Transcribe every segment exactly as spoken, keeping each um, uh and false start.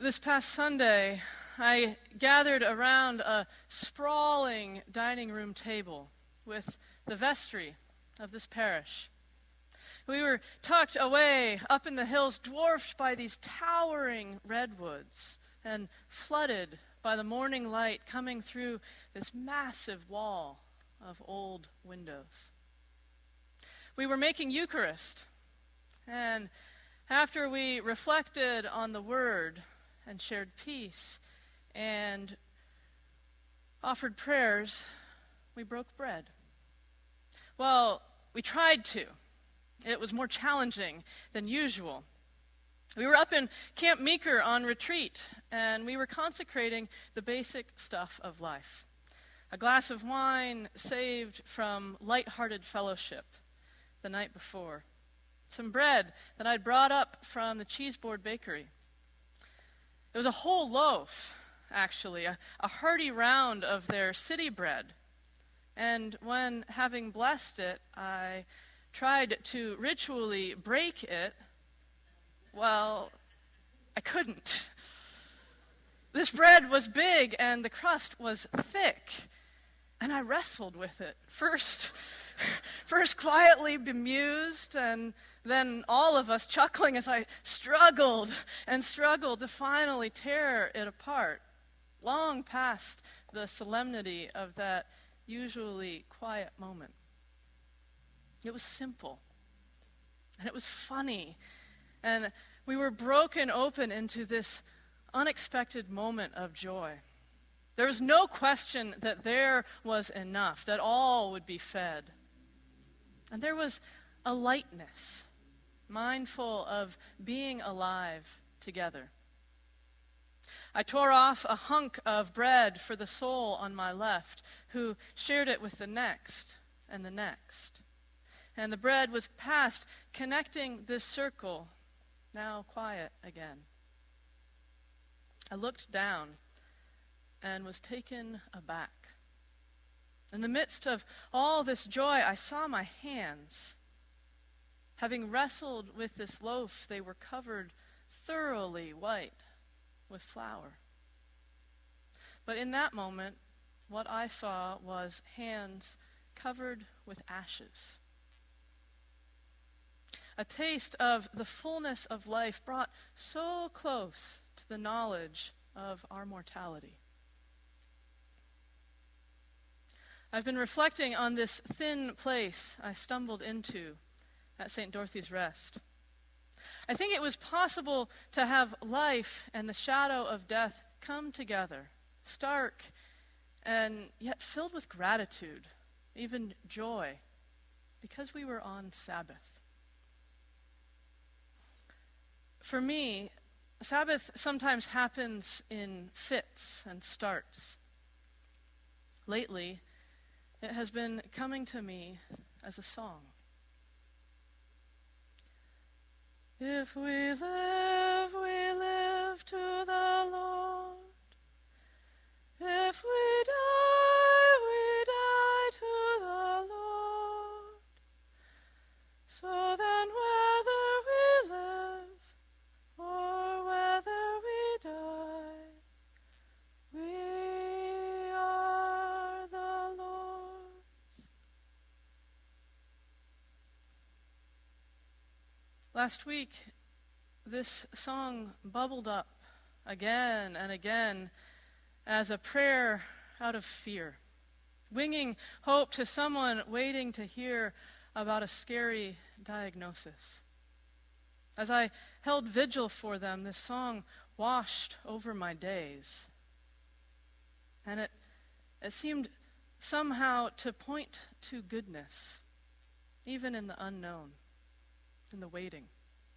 This past Sunday, I gathered around a sprawling dining room table with the vestry of this parish. We were tucked away up in the hills, dwarfed by these towering redwoods and flooded by the morning light coming through this massive wall of old windows. We were making Eucharist, and after we reflected on the Word and shared peace and offered prayers, we broke bread. Well, we tried to. It was more challenging than usual. We were up in Camp Meeker on retreat, and we were consecrating the basic stuff of life. A glass of wine saved from light-hearted fellowship the night before. Some bread that I'd brought up from the Cheeseboard Bakery. It was a whole loaf, actually, a, a hearty round of their city bread. And when, having blessed it, I tried to ritually break it, well, I couldn't. This bread was big and the crust was thick, and I wrestled with it. First, first quietly bemused, and then all of us chuckling as I struggled and struggled to finally tear it apart, long past the solemnity of that usually quiet moment. It was simple, and it was funny, and we were broken open into this unexpected moment of joy. There was no question that there was enough, that all would be fed. And there was a lightness, mindful of being alive together. I tore off a hunk of bread for the soul on my left, who shared it with the next and the next. And the bread was passed, connecting this circle, now quiet again. I looked down and was taken aback. In the midst of all this joy, I saw my hands. Having wrestled with this loaf, they were covered thoroughly white with flour. But in that moment, what I saw was hands covered with ashes. A taste of the fullness of life brought so close to the knowledge of our mortality. I've been reflecting on this thin place I stumbled into at Saint Dorothy's Rest. I think it was possible to have life and the shadow of death come together, stark and yet filled with gratitude, even joy, because we were on Sabbath. For me, Sabbath sometimes happens in fits and starts. Lately, it has been coming to me as a song. If we live, we live to the Lord. If we die, we die to the Lord. So then whether we live or whether we die, we are the Lord's. Last week, this song bubbled up again and again as a prayer out of fear, winging hope to someone waiting to hear about a scary diagnosis. As I held vigil for them, this song washed over my days. And it, it seemed somehow to point to goodness, even in the unknown, in the waiting.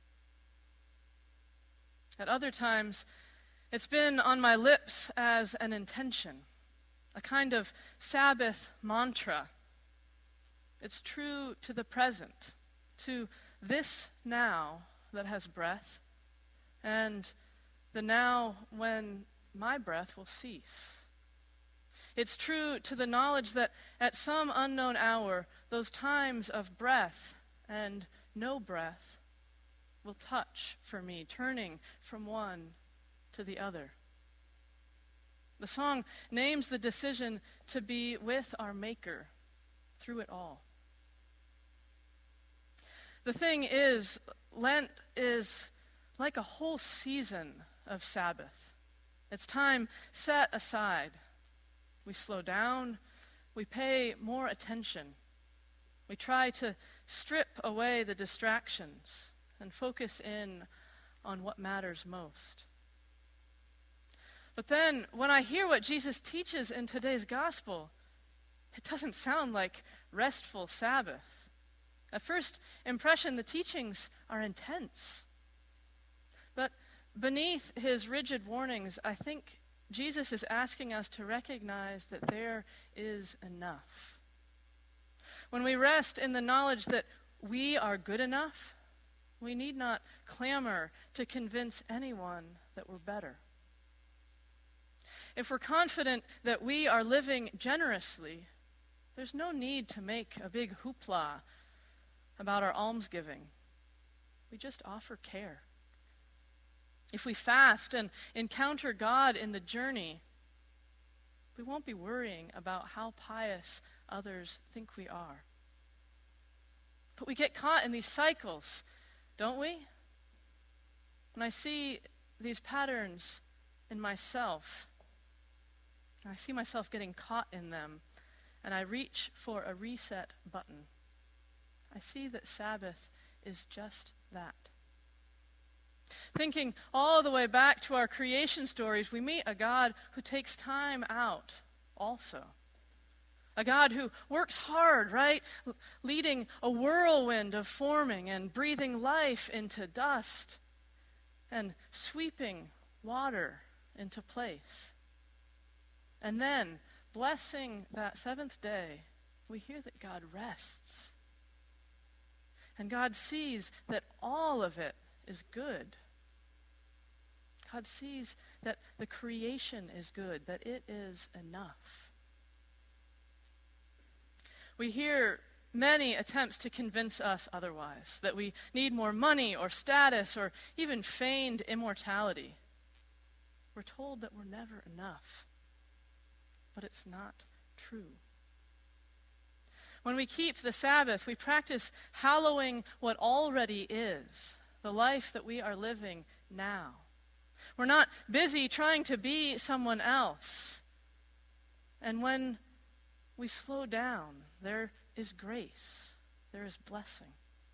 At other times, it's been on my lips as an intention, a kind of Sabbath mantra. It's true to the present, to this now that has breath, and the now when my breath will cease. It's true to the knowledge that at some unknown hour, those times of breath and no breath will touch for me, turning from one to the other. The song names the decision to be with our Maker through it all. The thing is, Lent is like a whole season of Sabbath. It's time set aside. We slow down. We pay more attention. We try to strip away the distractions and focus in on what matters most. But then, when I hear what Jesus teaches in today's gospel, it doesn't sound like restful Sabbath. At first impression, the teachings are intense. But beneath his rigid warnings, I think Jesus is asking us to recognize that there is enough. When we rest in the knowledge that we are good enough, we need not clamor to convince anyone that we're better. If we're confident that we are living generously, there's no need to make a big hoopla about our almsgiving. We just offer care. If we fast and encounter God in the journey, we won't be worrying about how pious others think we are. But we get caught in these cycles, don't we? When I see these patterns in myself, I see myself getting caught in them, and I reach for a reset button. I see that Sabbath is just that. Thinking all the way back to our creation stories, we meet a God who takes time out also. A God who works hard, right? L- leading a whirlwind of forming and breathing life into dust and sweeping water into place. And then, blessing that seventh day, we hear that God rests. And God sees that all of it is good. God sees that the creation is good, that it is enough. We hear many attempts to convince us otherwise, that we need more money or status or even feigned immortality. We're told that we're never enough, but it's not true. When we keep the Sabbath, we practice hallowing what already is, the life that we are living now. We're not busy trying to be someone else. And when we slow down, there is grace, there is blessing.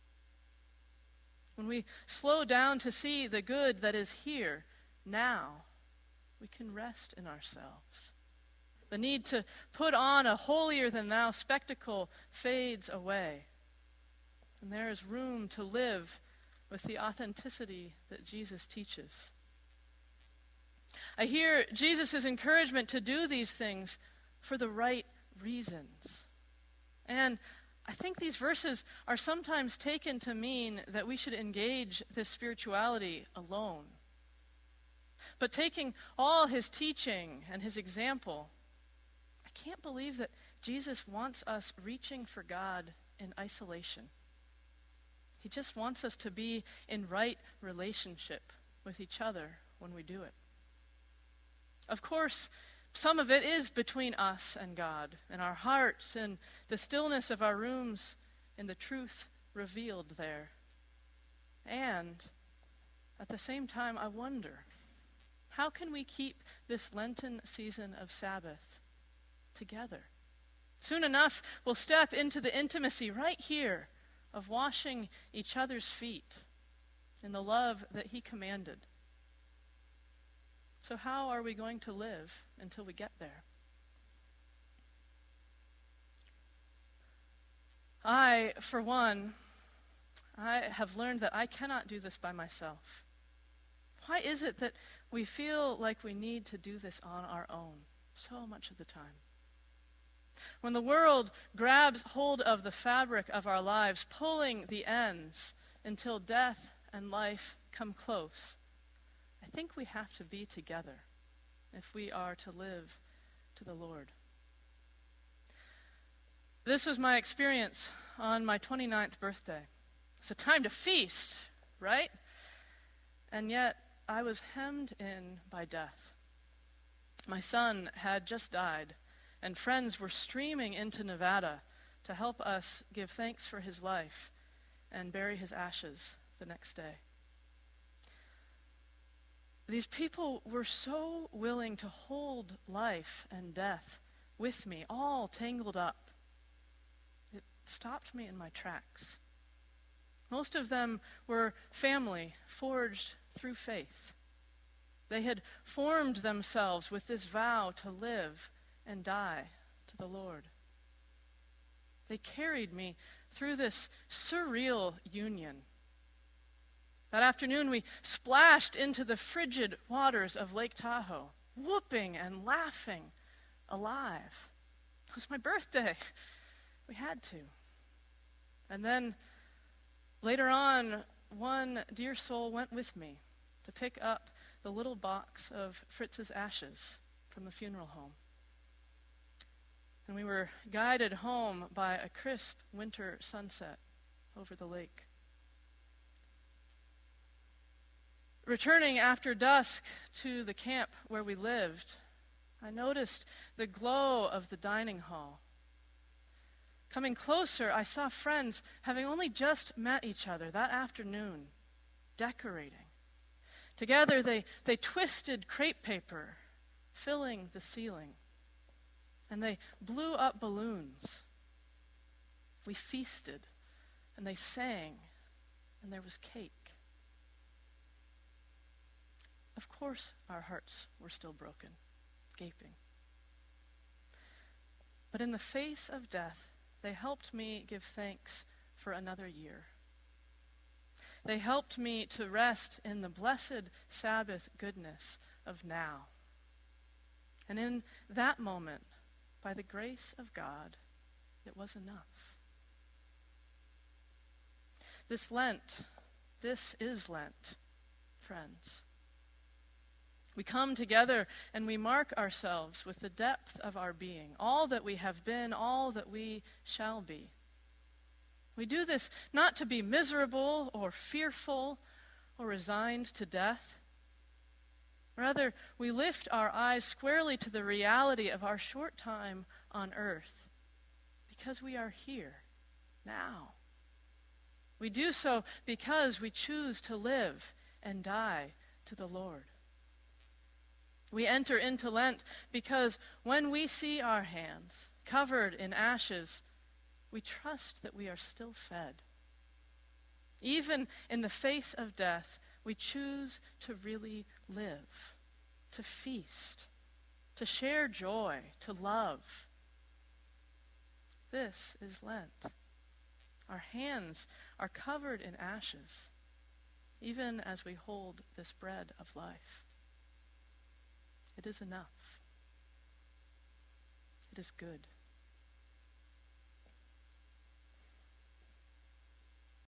When we slow down to see the good that is here, now, we can rest in ourselves. The need to put on a holier-than-thou spectacle fades away. And there is room to live with the authenticity that Jesus teaches. I hear Jesus' encouragement to do these things for the right reasons. And I think these verses are sometimes taken to mean that we should engage this spirituality alone. But taking all his teaching and his example, I can't believe that Jesus wants us reaching for God in isolation. He just wants us to be in right relationship with each other when we do it. Of course, some of it is between us and God, in our hearts, in the stillness of our rooms, in the truth revealed there. And at the same time, I wonder, how can we keep this Lenten season of Sabbath together? Soon enough, we'll step into the intimacy right here of washing each other's feet in the love that he commanded. So how are we going to live until we get there? I, for one, I have learned that I cannot do this by myself. Why is it that we feel like we need to do this on our own so much of the time? When the world grabs hold of the fabric of our lives, pulling the ends until death and life come close, I think we have to be together if we are to live to the Lord. This was my experience on my twenty-ninth birthday. It's a time to feast, right? And yet, I was hemmed in by death. My son had just died, and friends were streaming into Nevada to help us give thanks for his life and bury his ashes the next day. These people were so willing to hold life and death with me, all tangled up. It stopped me in my tracks. Most of them were family forged through faith. They had formed themselves with this vow to live and die to the Lord. They carried me through this surreal union. That afternoon we splashed into the frigid waters of Lake Tahoe, whooping and laughing, alive. It was my birthday. We had to. And then later on, one dear soul went with me to pick up the little box of Fritz's ashes from the funeral home. And we were guided home by a crisp winter sunset over the lake. Returning after dusk to the camp where we lived, I noticed the glow of the dining hall. Coming closer, I saw friends having only just met each other that afternoon, decorating. Together they, they twisted crepe paper, filling the ceiling, and they blew up balloons. We feasted, and they sang, and there was cake. Of course, our hearts were still broken, gaping. But in the face of death, they helped me give thanks for another year. They helped me to rest in the blessed Sabbath goodness of now. And in that moment, by the grace of God, it was enough. This Lent, this is Lent, friends. We come together and we mark ourselves with the depth of our being, all that we have been, all that we shall be. We do this not to be miserable or fearful or resigned to death. Rather, we lift our eyes squarely to the reality of our short time on earth because we are here now. We do so because we choose to live and die to the Lord. We enter into Lent because when we see our hands covered in ashes, we trust that we are still fed. Even in the face of death, we choose to really live, to feast, to share joy, to love. This is Lent. Our hands are covered in ashes, even as we hold this bread of life. It is enough. It is good.